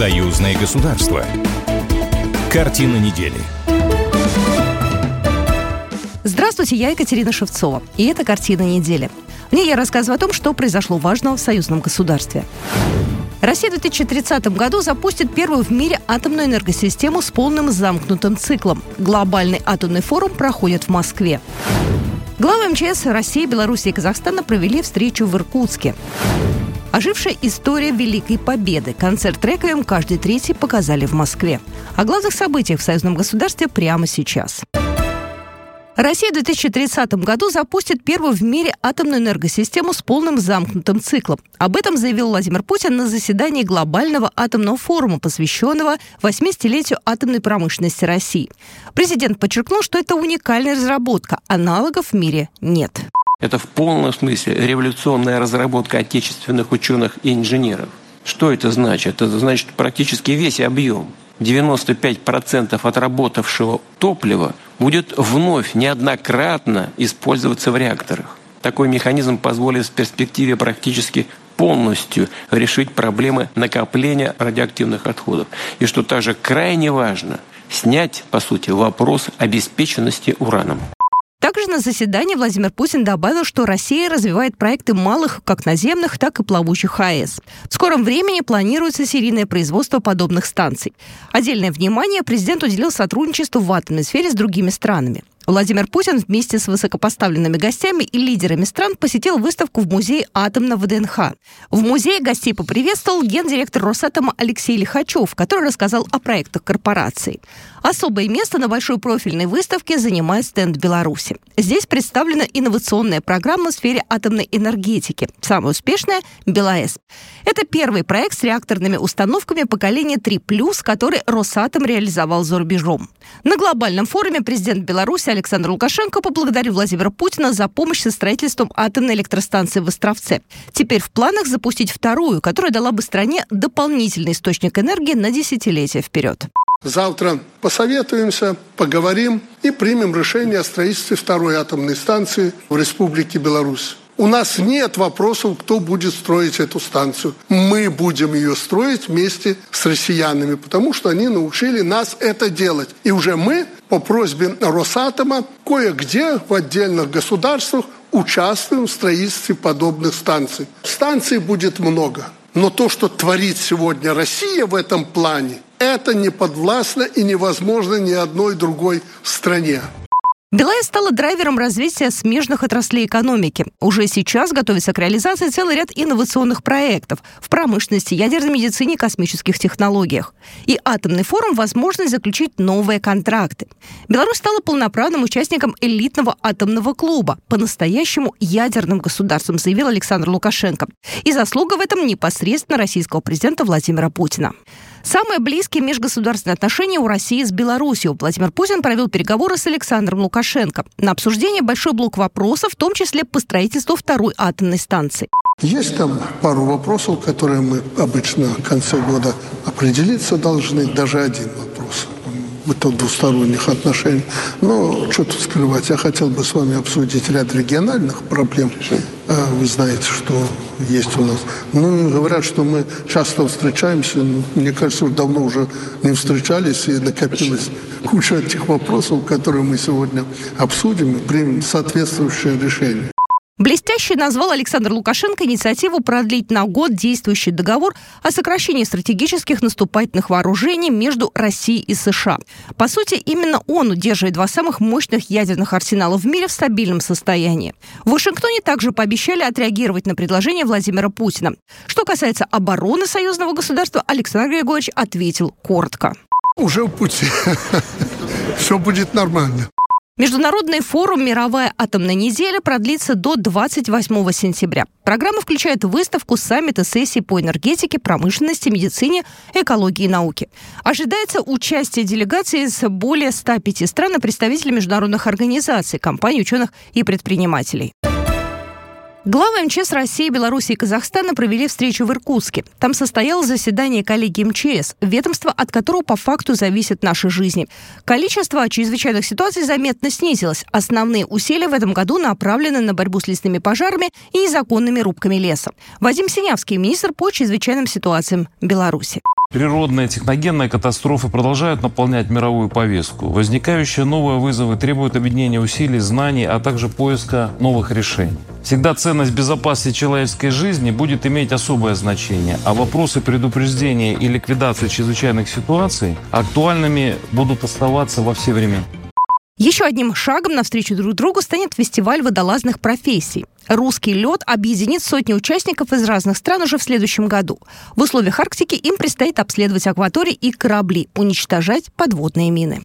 Союзное государство. Картина недели. Здравствуйте, я Екатерина Шевцова, и это «Картина недели». В ней я рассказываю о том, что произошло важного в союзном государстве. Россия в 2030 году запустит первую в мире атомную энергосистему с полным замкнутым циклом. Глобальный атомный форум проходит в Москве. Главы МЧС России, Беларуси и Казахстана провели встречу в Иркутске. Ожившая история Великой Победы. Концерт реквием каждый третий показали в Москве. О главных событиях в союзном государстве прямо сейчас. Россия в 2030 году запустит первую в мире атомную энергосистему с полным замкнутым циклом. Об этом заявил Владимир Путин на заседании Глобального атомного форума, посвященного 80-летию атомной промышленности России. Президент подчеркнул, что это уникальная разработка, аналогов в мире нет. Это в полном смысле революционная разработка отечественных ученых и инженеров. Что это значит? Это значит практически весь объем. 95% отработавшего топлива будет вновь неоднократно использоваться в реакторах. Такой механизм позволит в перспективе практически полностью решить проблемы накопления радиоактивных отходов. И что также крайне важно, снять, по сути, вопрос обеспеченности ураном. Также на заседании Владимир Путин добавил, что Россия развивает проекты малых как наземных, так и плавучих АЭС. В скором времени планируется серийное производство подобных станций. Отдельное внимание президент уделил сотрудничеству в атомной сфере с другими странами. Владимир Путин вместе с высокопоставленными гостями и лидерами стран посетил выставку в музее атомного ВДНХ. В музее гостей поприветствовал гендиректор Росатома Алексей Лихачев, который рассказал о проектах корпорации. Особое место на большой профильной выставке занимает стенд Беларуси. Здесь представлена инновационная программа в сфере атомной энергетики. Самая успешная – БелАЭС. Это первый проект с реакторными установками поколения 3+, который Росатом реализовал за рубежом. На глобальном форуме президент Беларуси Александр Лукашенко поблагодарил Владимира Путина за помощь со строительством атомной электростанции в Островце. Теперь в планах запустить вторую, которая дала бы стране дополнительный источник энергии на десятилетия вперед. Завтра посоветуемся, поговорим и примем решение о строительстве второй атомной станции в Республике Беларусь. У нас нет вопросов, кто будет строить эту станцию. Мы будем ее строить вместе с россиянами, потому что они научили нас это делать. И уже мы по просьбе Росатома кое-где в отдельных государствах участвуем в строительстве подобных станций. Станций будет много. Но то, что творит сегодня Россия в этом плане, это не подвластно и невозможно ни одной другой стране. БелАЭС стала драйвером развития смежных отраслей экономики. Уже сейчас готовится к реализации целый ряд инновационных проектов в промышленности, ядерной медицине и космических технологиях. И атомный форум – возможность заключить новые контракты. Беларусь стала полноправным участником элитного атомного клуба, по-настоящему ядерным государством, заявил Александр Лукашенко. И заслуга в этом непосредственно российского президента Владимира Путина. Самые близкие межгосударственные отношения у России с Беларусью. Владимир Путин провел переговоры с Александром Лукашенко. На обсуждение большой блок вопросов, в том числе по строительству второй атомной станции. Есть там пару вопросов, которые мы обычно в конце года определиться должны. Даже один вопрос. Это двусторонних отношений. Но что тут скрывать, я хотел бы с вами обсудить ряд региональных проблем. Вы знаете, что есть у нас. Ну, говорят, что мы часто встречаемся. Мне кажется, давно уже не встречались, и накопилась куча этих вопросов, которые мы сегодня обсудим и примем соответствующее решение. Блестяще назвал Александр Лукашенко инициативу продлить на год действующий договор о сокращении стратегических наступательных вооружений между Россией и США. По сути, именно он удерживает два самых мощных ядерных арсенала в мире в стабильном состоянии. В Вашингтоне также пообещали отреагировать на предложение Владимира Путина. Что касается обороны союзного государства, Александр Григорьевич ответил коротко. Уже в пути. Все будет нормально. Международный форум «Мировая атомная неделя» продлится до 28 сентября. Программа включает выставку, саммит и сессии по энергетике, промышленности, медицине, экологии и науке. Ожидается участие делегаций из более 105 стран и представителей международных организаций, компаний, ученых и предпринимателей. Главы МЧС России, Беларуси и Казахстана провели встречу в Иркутске. Там состоялось заседание коллегии МЧС, ведомства, от которого по факту зависят наши жизни. Количество чрезвычайных ситуаций заметно снизилось. Основные усилия в этом году направлены на борьбу с лесными пожарами и незаконными рубками леса. Вадим Синявский, министр по чрезвычайным ситуациям Беларуси. Природные, техногенные катастрофы продолжают наполнять мировую повестку. Возникающие новые вызовы требуют объединения усилий, знаний, а также поиска новых решений. Всегда ценность безопасности человеческой жизни будет иметь особое значение, а вопросы предупреждения и ликвидации чрезвычайных ситуаций актуальными будут оставаться во все времена. Еще одним шагом навстречу друг другу станет фестиваль водолазных профессий. Русский лед объединит сотни участников из разных стран уже в следующем году. В условиях Арктики им предстоит обследовать акватории и корабли, уничтожать подводные мины.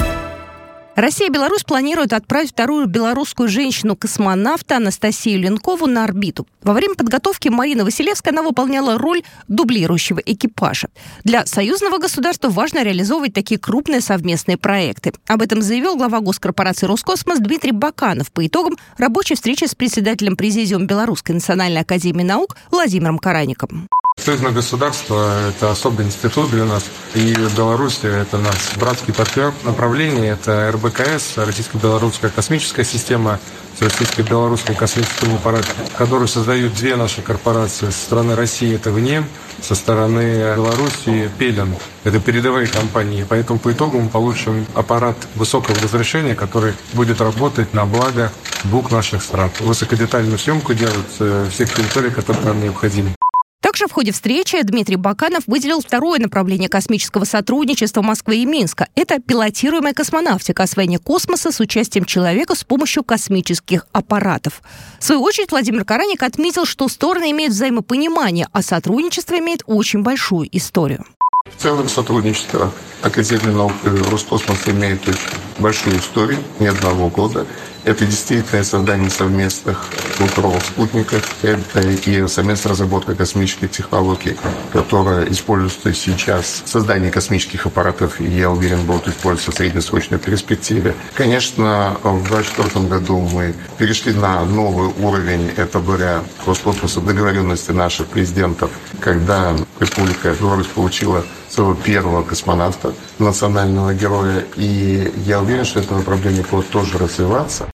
Россия и Беларусь планируют отправить вторую белорусскую женщину-космонавта Анастасию Ленкову на орбиту. Во время подготовки Марина Василевская она выполняла роль дублирующего экипажа. Для союзного государства важно реализовывать такие крупные совместные проекты. Об этом заявил глава госкорпорации «Роскосмос» Дмитрий Баканов по итогам рабочей встречи с председателем Президиума Белорусской национальной академии наук Владимиром Караником. Союзное государство – это особый институт для нас, и Беларусь – это наш братский партнер. Направление – это РБКС, Российско-Белорусская космическая система, с Российско-Белорусским космическим аппаратом, который создают две наши корпорации. Со стороны России – это ВНЕМ, со стороны Беларуси – Пелен. Это передовые компании, поэтому по итогу мы получим аппарат высокого разрешения, который будет работать на благо двух наших стран. Высокодетальную съемку делать всех территорий, которые нам необходимы. Также в ходе встречи Дмитрий Баканов выделил второе направление космического сотрудничества Москвы и Минска. Это пилотируемая космонавтика, освоение космоса с участием человека с помощью космических аппаратов. В свою очередь Владимир Караник отметил, что стороны имеют взаимопонимание, а сотрудничество имеет очень большую историю. В целом сотрудничество Академии наук и Роскосмоса имеет очень большую историю, не одного года. Это действительно создание совместных контролов спутников, это и совместная разработка космических технологий, которая используется сейчас в создании космических аппаратов, и я уверен, будут использоваться в среднесрочной перспективе. Конечно, в 2024 году мы перешли на новый уровень, это благодаря Роскосмосу, договоренности наших президентов, когда Республика Беларусь получила своего первого космонавта, национального героя, и я уверен, что это направление будет тоже развиваться.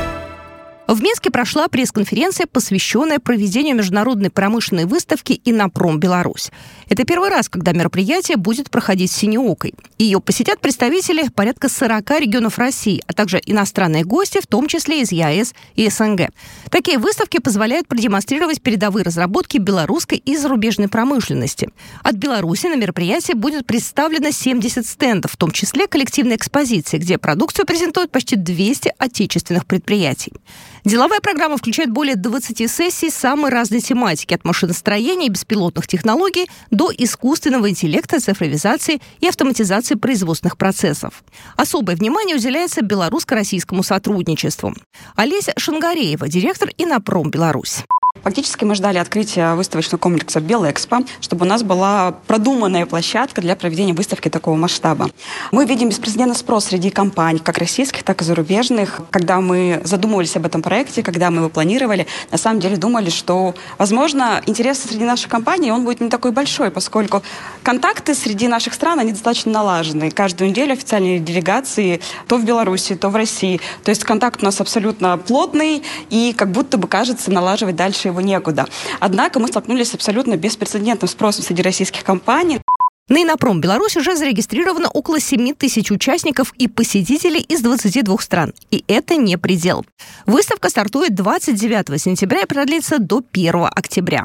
В Минске прошла пресс-конференция, посвященная проведению международной промышленной выставки «Иннопром Беларусь». Это первый раз, когда мероприятие будет проходить синеокой. Ее посетят представители порядка 40 регионов России, а также иностранные гости, в том числе из ЕАЭС и СНГ. Такие выставки позволяют продемонстрировать передовые разработки белорусской и зарубежной промышленности. От Беларуси на мероприятии будет представлено 70 стендов, в том числе коллективные экспозиции, где продукцию презентуют почти 200 отечественных предприятий. Деловая программа включает более 20 сессий самой разной тематики, от машиностроения и беспилотных технологий до искусственного интеллекта, цифровизации и автоматизации производственных процессов. Особое внимание уделяется белорусско-российскому сотрудничеству. Олеся Шангареева, директор «Иннопром Беларусь». Фактически мы ждали открытия выставочного комплекса «Белэкспо», чтобы у нас была продуманная площадка для проведения выставки такого масштаба. Мы видим беспрецедентный спрос среди компаний, как российских, так и зарубежных. Когда мы задумывались об этом проекте, когда мы его планировали, на самом деле думали, что, возможно, интерес среди наших компаний, он будет не такой большой, поскольку контакты среди наших стран, они достаточно налажены. Каждую неделю официальные делегации то в Беларуси, то в России. То есть контакт у нас абсолютно плотный, и как будто бы, кажется, налаживать дальше его некуда. Однако мы столкнулись с абсолютно беспрецедентным спросом среди российских компаний. На «Иннопром Беларусь» уже зарегистрировано около 7 тысяч участников и посетителей из 22 стран. И это не предел. Выставка стартует 29 сентября и продлится до 1 октября.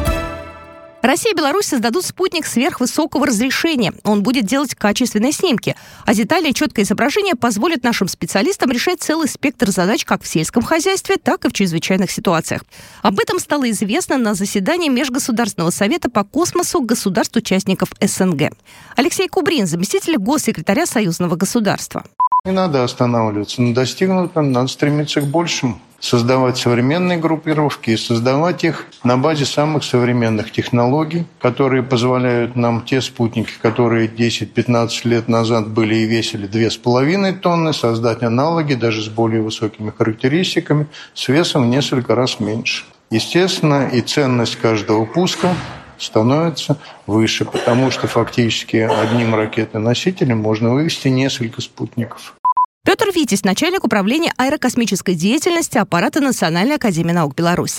Россия и Беларусь создадут спутник сверхвысокого разрешения. Он будет делать качественные снимки. А детальное четкое изображение позволит нашим специалистам решать целый спектр задач как в сельском хозяйстве, так и в чрезвычайных ситуациях. Об этом стало известно на заседании Межгосударственного совета по космосу государств-участников СНГ. Алексей Кубрин, заместитель госсекретаря Союзного государства. Не надо останавливаться на достигнутом, надо стремиться к большему. Создавать современные группировки и создавать их на базе самых современных технологий, которые позволяют нам те спутники, которые 10-15 лет назад были и весили 2,5 тонны, создать аналоги даже с более высокими характеристиками, с весом в несколько раз меньше. Естественно, и ценность каждого пуска становится выше, потому что фактически одним ракетоносителем можно вывести несколько спутников. Петр Витязь, начальник управления аэрокосмической деятельности аппарата Национальной академии наук Беларуси.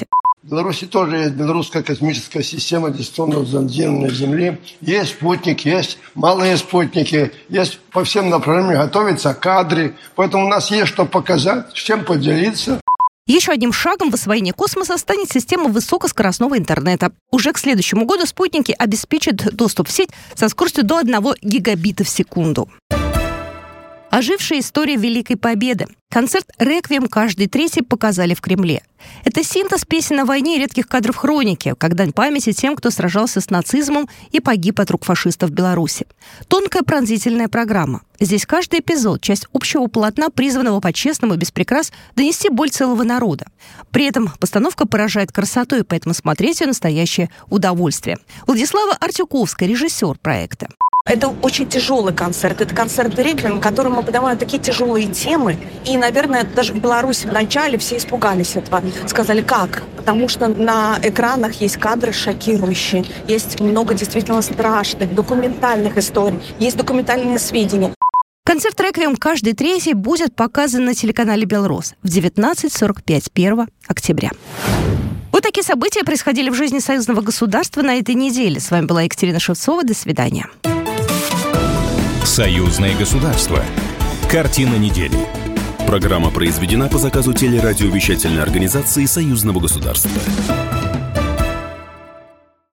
В Беларуси тоже есть белорусская космическая система дистанционного зондирования Земли. Есть спутник, есть малые спутники, есть по всем направлениям готовятся кадры. Поэтому у нас есть что показать, с чем поделиться. Еще одним шагом в освоении космоса станет система высокоскоростного интернета. Уже к следующему году спутники обеспечат доступ в сеть со скоростью до 1 гигабита в секунду. Ожившая история Великой Победы. Концерт «Реквием» каждый третий показали в Кремле. Это синтез песен о войне и редких кадров хроники, как дань памяти тем, кто сражался с нацизмом и погиб от рук фашистов в Беларуси. Тонкая пронзительная программа. Здесь каждый эпизод – часть общего полотна, призванного по-честному, без прикрас, донести боль целого народа. При этом постановка поражает красотой, поэтому смотреть ее настоящее удовольствие. Владислава Артюковская, режиссер проекта. Это очень тяжелый концерт. Это концерт «Реквием», в котором мы поднимаем такие тяжелые темы. И, наверное, даже в Беларуси вначале все испугались этого. Сказали, как? Потому что на экранах есть кадры шокирующие. Есть много действительно страшных, документальных историй. Есть документальные сведения. Концерт «Реквием» каждый третий будет показан на телеканале «Белрос» в 19:45 1 октября. Вот такие события происходили в жизни союзного государства на этой неделе. С вами была Екатерина Шевцова. До свидания. Союзное государство. Картина недели. Программа произведена по заказу телерадиовещательной организации Союзного государства.